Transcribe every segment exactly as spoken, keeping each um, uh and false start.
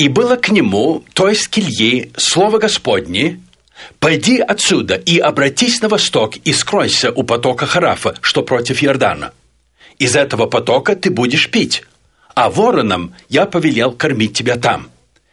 «И было к нему, то есть к Илье, слово Господне: пойди отсюда и обратись на восток и скройся у потока Харафа, что против Иордана. Из этого потока ты будешь пить, а воронам я повелел кормить тебя там».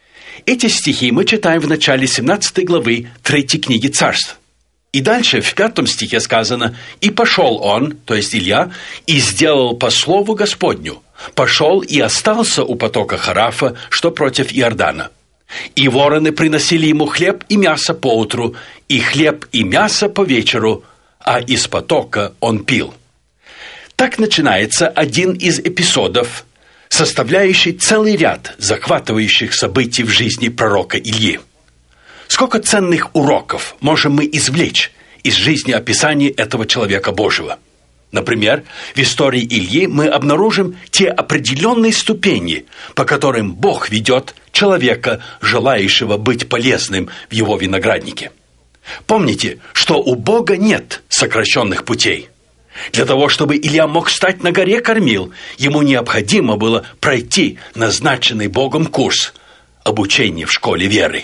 Эти стихи мы читаем в начале семнадцатой главы третьей книги Царств. И дальше в пятом стихе сказано: «И пошел он, то есть Илья, и сделал по слову Господню, пошел и остался у потока Харафа, что против Иордана. И вороны приносили ему хлеб и мясо поутру, и хлеб и мясо по вечеру, а из потока он пил». Так начинается один из эпизодов, составляющий целый ряд захватывающих событий в жизни пророка Ильи. Сколько ценных уроков можем мы извлечь из жизнеописания этого человека Божьего? Например, в истории Ильи мы обнаружим те определенные ступени, по которым Бог ведет человека, желающего быть полезным в его винограднике. Помните, что у Бога нет сокращенных путей. Для того, чтобы Илья мог стать на горе Кормил, ему необходимо было пройти назначенный Богом курс обучения в школе веры.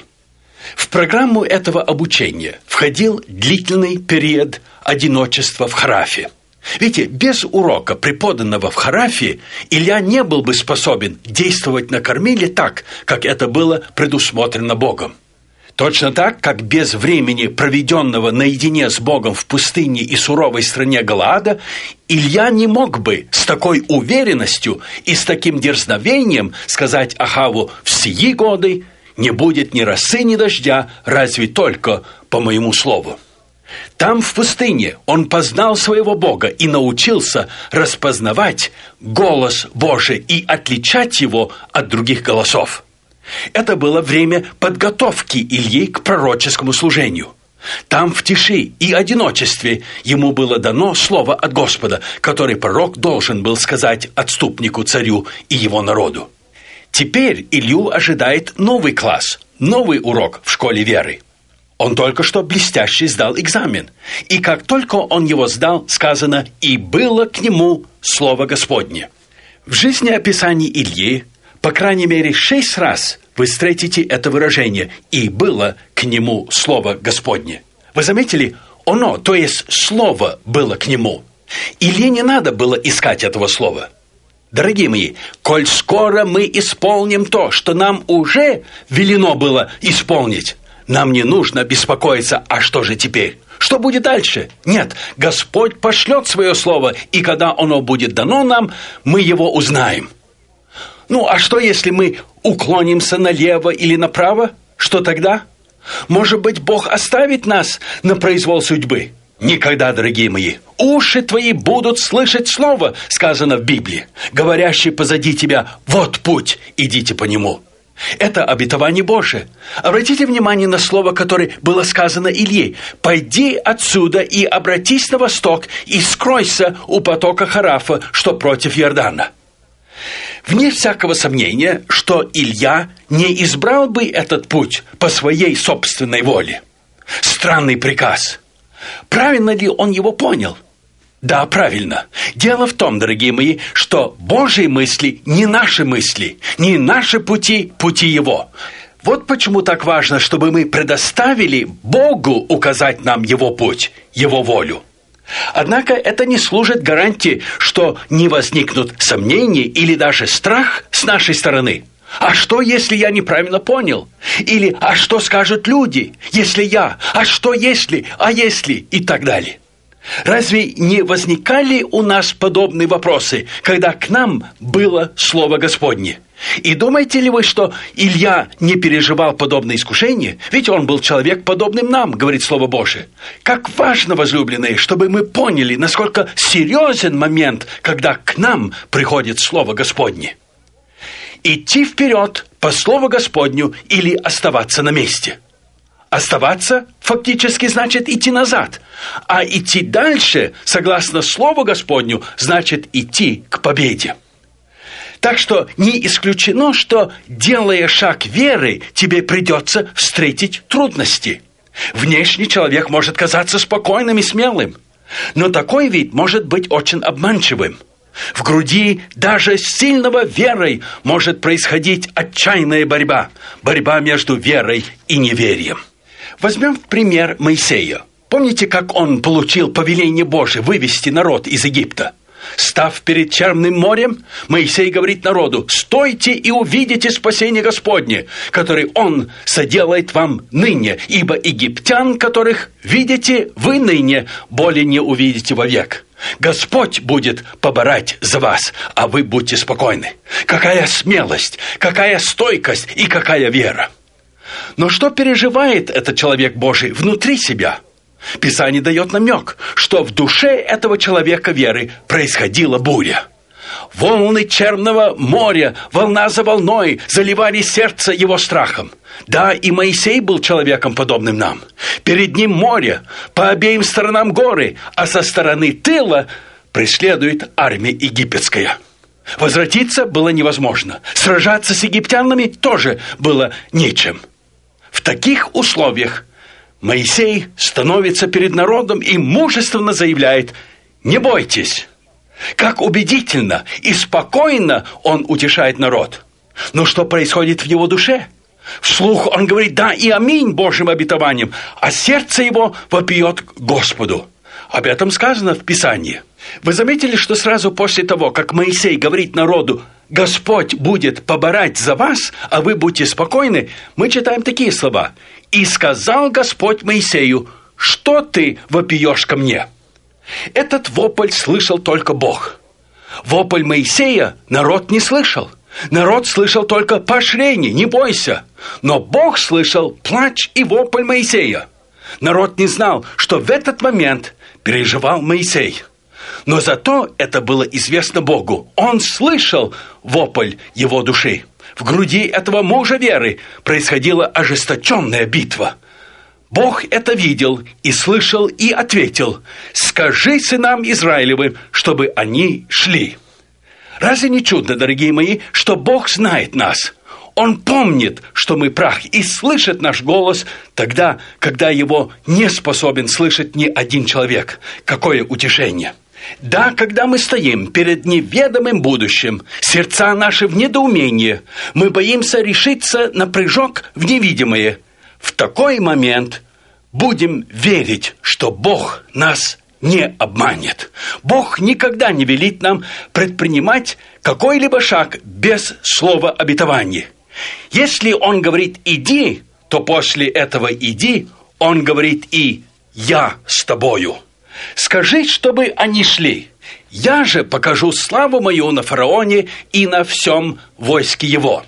В программу этого обучения входил длительный период одиночества в Харафе. Видите, без урока, преподанного в Харафе, Илья не был бы способен действовать на Кормиле так, как это было предусмотрено Богом. Точно так, как без времени, проведенного наедине с Богом в пустыне и суровой стране Галаада, Илья не мог бы с такой уверенностью и с таким дерзновением сказать Ахаву: «В сии годы не будет ни росы, ни дождя, разве только по моему слову». Там, в пустыне, он познал своего Бога и научился распознавать голос Божий и отличать его от других голосов. Это было время подготовки Ильи к пророческому служению. Там, в тиши и одиночестве, ему было дано слово от Господа, которое пророк должен был сказать отступнику, царю и его народу. Теперь Илью ожидает новый класс, новый урок в школе веры. Он только что блестяще сдал экзамен. И как только он его сдал, сказано: «И было к нему слово Господне». В жизнеописании Ильи, по крайней мере, шесть раз вы встретите это выражение: «И было к нему слово Господне». Вы заметили? Оно, то есть слово, было к нему. Илье не надо было искать этого слова. Дорогие мои, коль скоро мы исполним то, что нам уже велено было исполнить, нам не нужно беспокоиться: а что же теперь? Что будет дальше? Нет, Господь пошлет свое слово, и когда оно будет дано нам, мы его узнаем. Ну, а что, если мы уклонимся налево или направо? Что тогда? Может быть, Бог оставит нас на произвол судьбы? Никогда, дорогие мои. «Уши твои будут слышать слово», сказано в Библии, говорящее позади тебя: «Вот путь, идите по нему». Это обетование Божие. Обратите внимание на слово, которое было сказано Илье: «Пойди отсюда и обратись на восток, и скройся у потока Харафа, что против Иордана». Вне всякого сомнения, что Илья не избрал бы этот путь по своей собственной воле. Странный приказ. Правильно ли он его понял? Да, правильно. Дело в том, дорогие мои, что Божьи мысли не наши мысли, не наши пути, пути Его. Вот почему так важно, чтобы мы предоставили Богу указать нам Его путь, Его волю. Однако это не служит гарантией, что не возникнут сомнения или даже страх с нашей стороны. А что, если я неправильно понял? Или а что скажут люди, если я? А что, если? А если? И так далее. Разве не возникали у нас подобные вопросы, когда к нам было Слово Господне? И думаете ли вы, что Илья не переживал подобное искушение? Ведь он был человек, подобным нам, говорит Слово Божие. Как важно, возлюбленные, чтобы мы поняли, насколько серьезен момент, когда к нам приходит Слово Господне. Идти вперед по Слову Господню или оставаться на месте? Оставаться фактически значит идти назад, а идти дальше, согласно Слову Господню, значит идти к победе. Так что не исключено, что, делая шаг веры, тебе придется встретить трудности. Внешне человек может казаться спокойным и смелым, но такой вид может быть очень обманчивым. В груди даже с сильного верой может происходить отчаянная борьба. Борьба между верой и неверием. Возьмем в пример Моисея. Помните, как он получил повеление Божие вывести народ из Египта? Став перед Черным морем, Моисей говорит народу: «Стойте и увидите спасение Господне, которое Он соделает вам ныне, ибо египтян, которых видите вы ныне, более не увидите вовек. Господь будет поборать за вас, а вы будьте спокойны». Какая смелость, какая стойкость и какая вера! Но что переживает этот человек Божий внутри себя? Писание дает намек, что в душе этого человека веры происходила буря. Волны Черного моря, волна за волной, заливали сердце его страхом. Да, и Моисей был человеком, подобным нам. Перед ним море, по обеим сторонам горы, а со стороны тыла преследует армия египетская. Возвратиться было невозможно. Сражаться с египтянами тоже было нечем. В таких условиях Моисей становится перед народом и мужественно заявляет: «Не бойтесь». Как убедительно и спокойно он утешает народ. Но что происходит в его душе? Вслух он говорит «да» и «аминь» Божьим обетованиям, а сердце его вопиет к Господу. Об этом сказано в Писании. Вы заметили, что сразу после того, как Моисей говорит народу: «Господь будет поборать за вас, а вы будьте спокойны», мы читаем такие слова: «И сказал Господь Моисею: что ты вопиешь ко мне?» Этот вопль слышал только Бог. Вопль Моисея народ не слышал. Народ слышал только поощрение: «Не бойся». Но Бог слышал плач и вопль Моисея. Народ не знал, что в этот момент переживал Моисей. Но зато это было известно Богу. Он слышал вопль его души. В груди этого мужа веры происходила ожесточенная битва. Бог это видел и слышал, и ответил: «Скажи сынам Израилевым, чтобы они шли». Разве не чудно, дорогие мои, что Бог знает нас? Он помнит, что мы прах, и слышит наш голос тогда, когда его не способен слышать ни один человек. Какое утешение! Да, когда мы стоим перед неведомым будущим, сердца наши в недоумении, мы боимся решиться на прыжок в невидимое. В такой момент будем верить, что Бог нас не обманет. Бог никогда не велит нам предпринимать какой-либо шаг без слова обетования. Если Он говорит «иди», то после этого «иди» Он говорит и «я с тобою». Скажи, чтобы они шли. Я же покажу славу мою на фараоне и на всем войске его».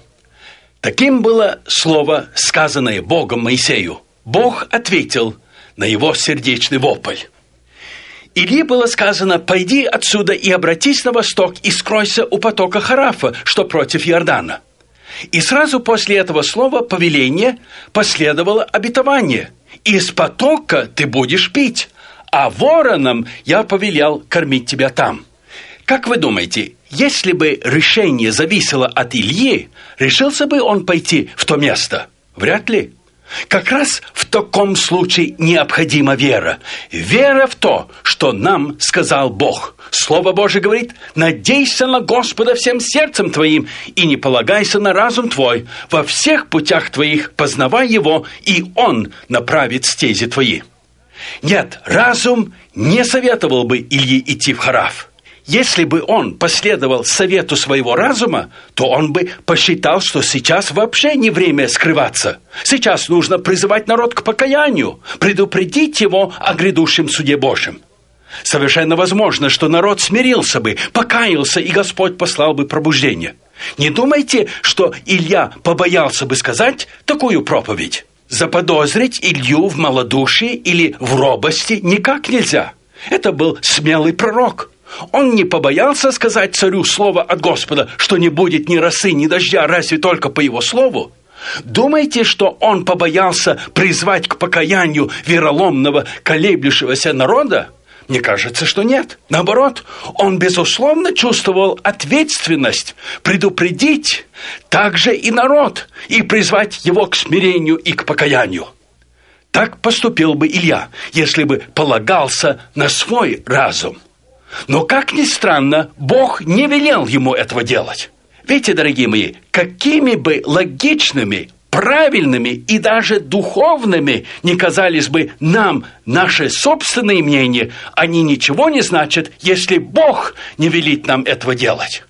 Таким было слово, сказанное Богом Моисею. Бог ответил на его сердечный вопль. Илии было сказано: «Пойди отсюда и обратись на восток и скройся у потока Харафа, что против Иордана». И сразу после этого слова повеления последовало обетование: «Из потока ты будешь пить, а воронам я повелел кормить тебя там». Как вы думаете, если бы решение зависело от Ильи, решился бы он пойти в то место? Вряд ли. Как раз в таком случае необходима вера. Вера в то, что нам сказал Бог. Слово Божие говорит: «Надейся на Господа всем сердцем твоим и не полагайся на разум твой. Во всех путях твоих познавай Его, и Он направит стези твои». Нет, разум не советовал бы Ильи идти в Хараф. Если бы он последовал совету своего разума, то он бы посчитал, что сейчас вообще не время скрываться. Сейчас нужно призывать народ к покаянию, предупредить его о грядущем суде Божьем. Совершенно возможно, что народ смирился бы, покаялся, и Господь послал бы пробуждение. Не думайте, что Илья побоялся бы сказать такую проповедь. Заподозрить Илью в малодушии или в робости никак нельзя. Это был смелый пророк. Он не побоялся сказать царю слово от Господа, что не будет ни росы, ни дождя, разве только по его слову. Думаете, что он побоялся призвать к покаянию вероломного, колеблющегося народа? Мне кажется, что нет. Наоборот, он, безусловно, чувствовал ответственность предупредить также и народ и призвать его к смирению и к покаянию. Так поступил бы Илья, если бы полагался на свой разум. Но, как ни странно, Бог не велел ему этого делать. Видите, дорогие мои, какими бы логичными, правильными и даже духовными не казались бы нам наши собственные мнения, они ничего не значат, если Бог не велит нам этого делать.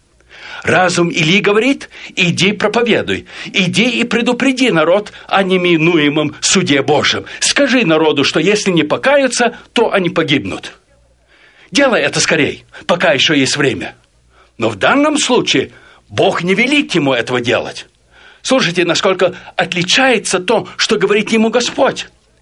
Разум Илии говорит: иди проповедуй, иди и предупреди народ о неминуемом суде Божьем. Скажи народу, что если не покаются, то они погибнут. Делай это скорей, пока еще есть время. Но в данном случае Бог не велит ему этого делать. Слушайте, насколько отличается то, что говорит ему Господь.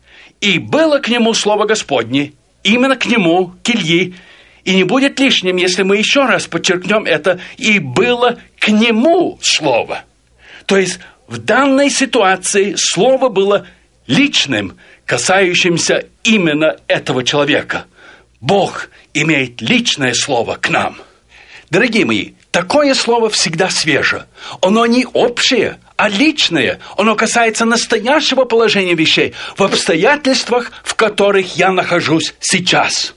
«И было к нему слово Господне», именно к нему, к Ильи. И не будет лишним, если мы еще раз подчеркнем это: «и было к нему слово». То есть в данной ситуации слово было личным, касающимся именно этого человека. Бог имеет личное слово к нам. Дорогие мои, такое слово всегда свеже. Оно не общее, а личное. Оно касается настоящего положения вещей в обстоятельствах, в которых я нахожусь сейчас.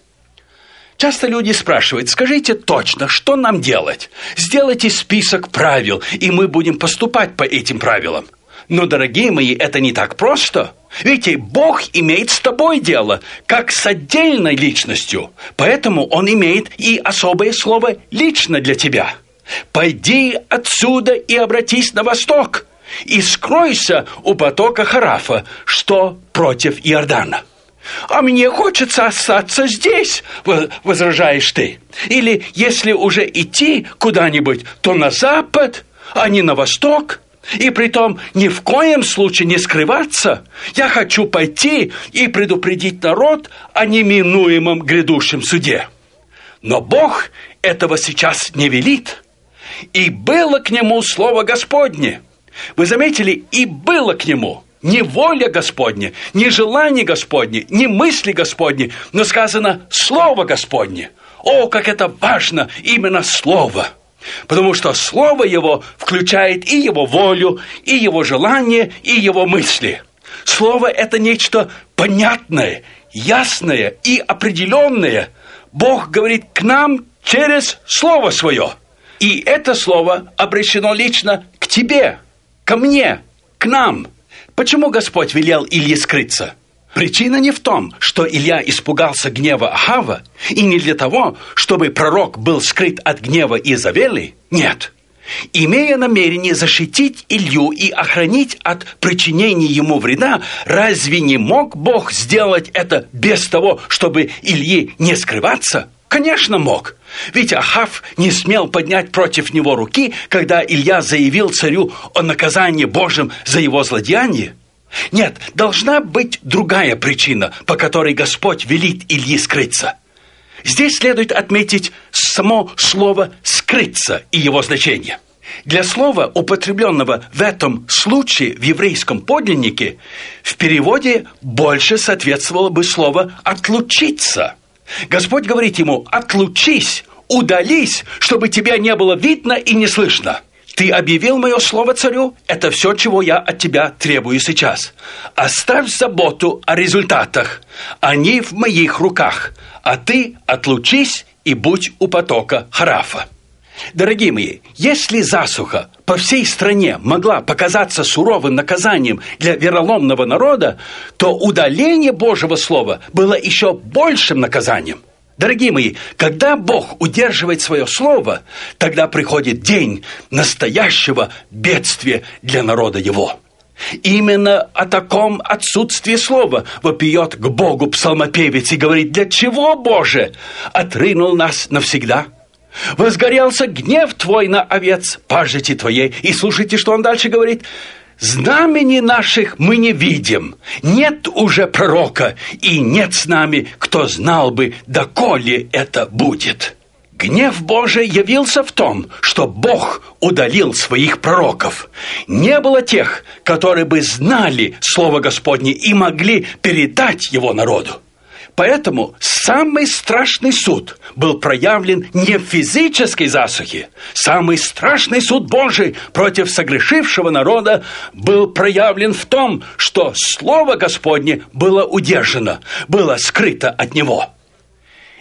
Часто люди спрашивают: скажите точно, что нам делать? Сделайте список правил, и мы будем поступать по этим правилам. Но, дорогие мои, это не так просто. Видите, Бог имеет с тобой дело, как с отдельной личностью. Поэтому Он имеет и особое слово лично для тебя. «Пойди отсюда и обратись на восток, и скройся у потока Харафа, что против Иордана». «А мне хочется остаться здесь», — возражаешь ты. Или если уже идти куда-нибудь, то на запад, а не на восток. И притом ни в коем случае не скрываться. Я хочу пойти и предупредить народ о неминуемом грядущем суде. Но Бог этого сейчас не велит. «И было к нему слово Господне». Вы заметили, «и было к нему». Не воля Господня, не желание Господне, не мысли Господни, но сказано «слово Господне». О, как это важно, именно слово! Потому что слово его включает и его волю, и его желание, и его мысли. Слово – это нечто понятное, ясное и определенное. Бог говорит к нам через слово свое. И это слово обращено лично к тебе, ко мне, к нам. Почему Господь велел Илье скрыться? Причина не в том, что Илья испугался гнева Ахава, и не для того, чтобы пророк был скрыт от гнева Иезавели. Нет. Имея намерение защитить Илью и охранить от причинения ему вреда, разве не мог Бог сделать это без того, чтобы Илье не скрываться? Конечно, мог. Ведь Ахав не смел поднять против него руки, когда Илья заявил царю о наказании Божьем за его злодеяние. Нет, должна быть другая причина, по которой Господь велит Илье скрыться. Здесь следует отметить само слово «скрыться» и его значение. Для слова, употребленного в этом случае в еврейском подлиннике, в переводе больше соответствовало бы слово «отлучиться». Господь говорит ему: «Отлучись, удались, чтобы тебя не было видно и не слышно. Ты объявил мое слово царю, это все, чего я от тебя требую сейчас. Оставь заботу о результатах, они в моих руках, а ты отлучись и будь у потока Харафа». Дорогие мои, если засуха по всей стране могла показаться суровым наказанием для вероломного народа, то удаление Божьего Слова было еще большим наказанием. Дорогие мои, когда Бог удерживает свое слово, тогда приходит день настоящего бедствия для народа его. Именно о таком отсутствии слова вопиет к Богу псалмопевец и говорит: «Для чего, Боже, отринул нас навсегда? Возгорелся гнев Твой на овец пажити Твоей». И слушайте, что он дальше говорит: «Знамений наших мы не видим, нет уже пророка, и нет с нами, кто знал бы, доколе это будет». Гнев Божий явился в том, что Бог удалил своих пророков. Не было тех, которые бы знали Слово Господне и могли передать его народу. Поэтому самый страшный суд был проявлен не в физической засухе. Самый страшный суд Божий против согрешившего народа был проявлен в том, что Слово Господне было удержано, было скрыто от него.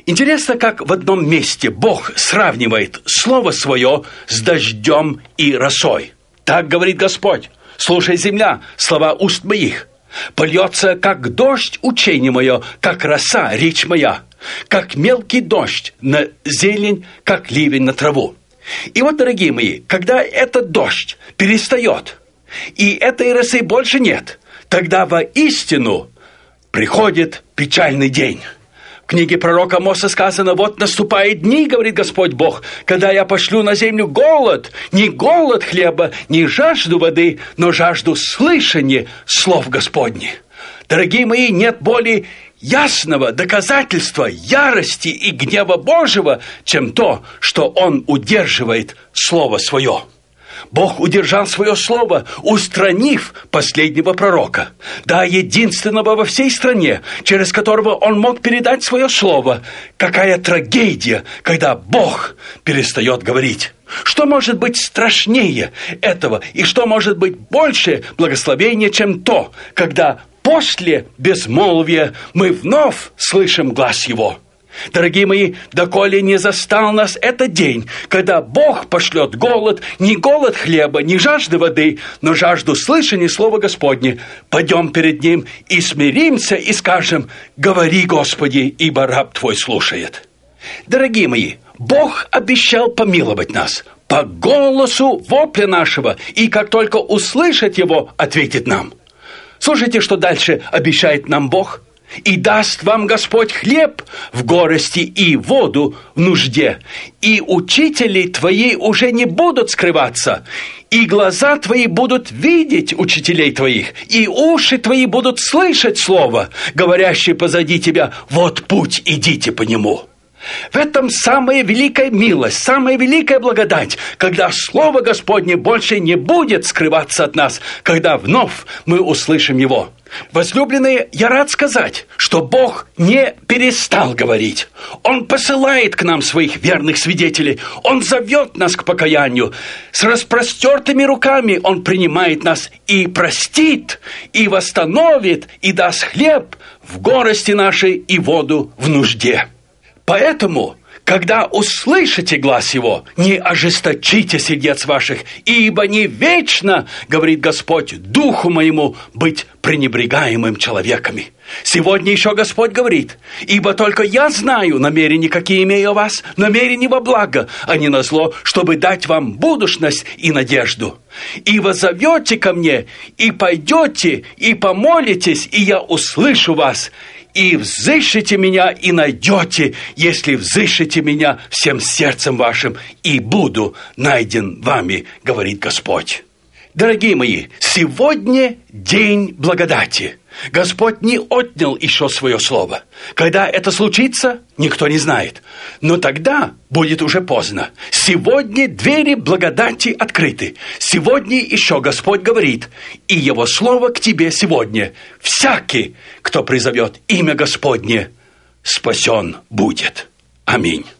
Интересно, как в одном месте Бог сравнивает Слово Свое с дождем и росой. Так говорит Господь: «Слушай, земля, слова уст моих. Польется, как дождь, учение мое, как роса, речь моя, как мелкий дождь на зелень, как ливень на траву». И вот, дорогие мои, когда этот дождь перестает, и этой росы больше нет, тогда воистину приходит печальный день. В книге пророка Амоса сказано: «Вот наступают дни, говорит Господь Бог, когда я пошлю на землю голод, не голод хлеба, не жажду воды, но жажду слышания слов Господних». Дорогие мои, нет более ясного доказательства ярости и гнева Божьего, чем то, что Он удерживает Слово Свое. Бог удержал свое слово, устранив последнего пророка, да, единственного во всей стране, через которого он мог передать свое слово. Какая трагедия, когда Бог перестает говорить. Что может быть страшнее этого, и что может быть больше благословения, чем то, когда после безмолвия мы вновь слышим глас Его? Дорогие мои, доколе не застал нас этот день, когда Бог пошлет голод, не голод хлеба, не жажды воды, но жажду слышания слова Господне, пойдем перед Ним и смиримся и скажем: «Говори, Господи, ибо раб Твой слушает». Дорогие мои, Бог обещал помиловать нас по голосу вопля нашего, и как только услышать Его, ответит нам. Слушайте, что дальше обещает нам Бог. «И даст вам Господь хлеб в горести и воду в нужде, и учители твои уже не будут скрываться, и глаза твои будут видеть учителей твоих, и уши твои будут слышать слово, говорящее позади тебя: вот путь, идите по нему». В этом самая великая милость, самая великая благодать, когда Слово Господне больше не будет скрываться от нас, когда вновь мы услышим Его. Возлюбленные, я рад сказать, что Бог не перестал говорить. Он посылает к нам своих верных свидетелей. Он зовет нас к покаянию. С распростертыми руками Он принимает нас и простит, и восстановит, и даст хлеб в горести нашей и воду в нужде. Поэтому, когда услышите глас Его, не ожесточите сердец ваших, ибо не вечно, говорит Господь, духу моему быть пренебрегаемым человеками. Сегодня еще Господь говорит: «Ибо только я знаю намерения, какие имею о вас, намерения во благо, а не на зло, чтобы дать вам будущность и надежду. И воззовете ко мне, и пойдете, и помолитесь, и я услышу вас». «И взыщите меня, и найдете, если взыщите меня всем сердцем вашим, и буду найден вами, говорит Господь». Дорогие мои, сегодня день благодати. Господь не отнял еще свое слово. Когда это случится, никто не знает. Но тогда будет уже поздно. Сегодня двери благодати открыты. Сегодня еще Господь говорит: «И Его слово к тебе сегодня: всякий, кто призовет имя Господне, спасен будет». Аминь.